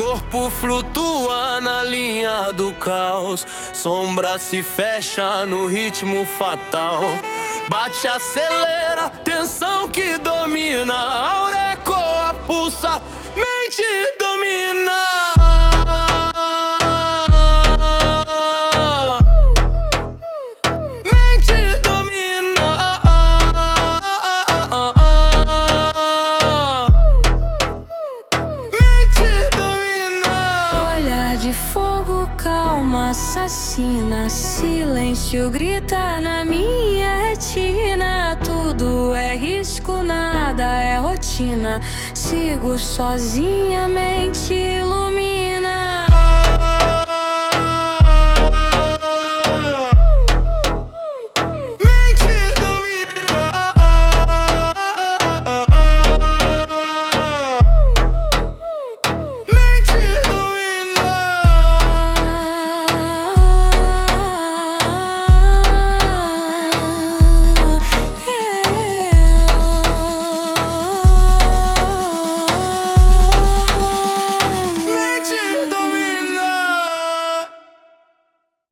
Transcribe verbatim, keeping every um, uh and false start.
Corpo flutua na linha do caos, sombra se fecha no ritmo fatal. Bate, acelera, tensão que domina, aura ecoa, pulsa, mente domina. Mente domina. Mente domina. Olhar de fogo, calma, assassina. Silêncio grita na minha retina. Tudo é risco, nada é rotina. Sigo sozinha, meio